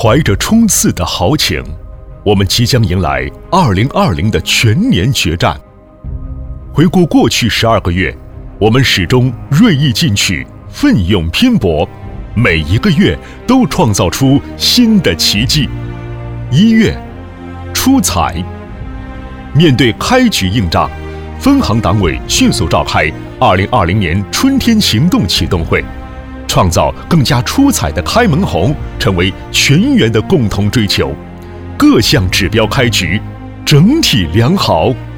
怀着冲刺的豪情，我们即将迎来2020的全年决战。回顾过去12个月，我们始终锐意进取，奋勇拼搏，每一个月都创造出新的奇迹。1月，出彩。面对开局硬仗，分行党委迅速召开2020年春天行动启动会，创造更加出彩的开门红，成为全员的共同追求。各项指标开局整体良好。